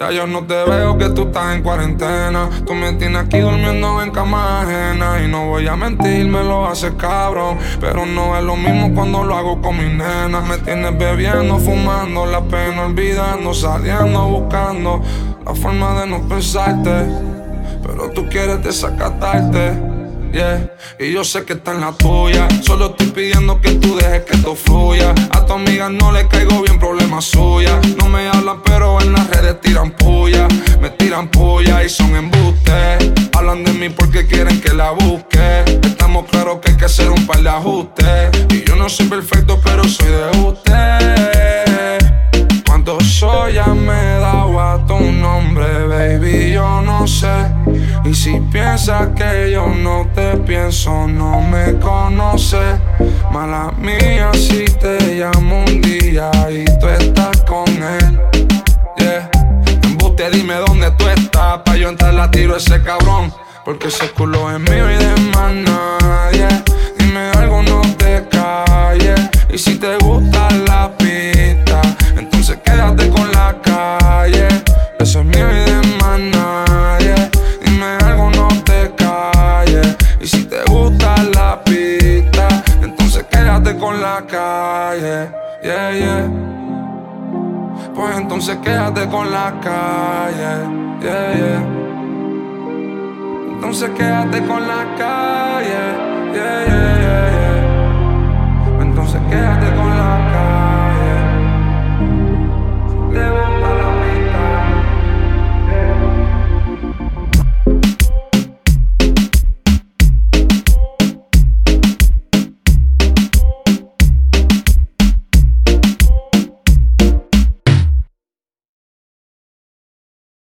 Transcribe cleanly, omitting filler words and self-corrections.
Ya yo no te veo que tú estás en cuarentena. Tú me tienes aquí durmiendo en cama ajena. Y no voy a mentir, me lo haces cabrón, pero no es lo mismo cuando lo hago con mi nena. Me tienes bebiendo, fumando, la pena olvidando, saliendo, buscando la forma de no pensarte, pero tú quieres desacatarte. Yeah. Y yo sé que está en la tuya. Solo estoy pidiendo que tú dejes que esto fluya. A tu amiga no le caigo bien, problema suya. No me hablan pero en las redes tiran puya. Me tiran puya y son embustes. Hablan de mí porque quieren que la busque. Estamos claros que hay que hacer un par de ajustes. Y yo no soy perfecto pero soy de usted. ¿Cuánto soy? Ya me he dado a tu nombre, baby, yo no sé. Y si piensas que yo no te pienso, no me conoces. Mala mía si te llamo un día y tú estás con él. Yeah. Embuste, dime dónde tú estás, pa' yo entrar la tiro a ese cabrón, porque ese culo es mío y de más nadie. Dime algo, no te calles. Y si te gusta la pista, entonces quédate con la calle. Eso es mío y de más nadie. Dime algo, no te calles. Y si te gusta la pista, entonces quédate con la calle. Yeah, yeah. Pues entonces quédate con la calle. Yeah, yeah. Entonces quédate con la calle. Yeah, yeah, yeah, yeah. Entonces quédate con la calle.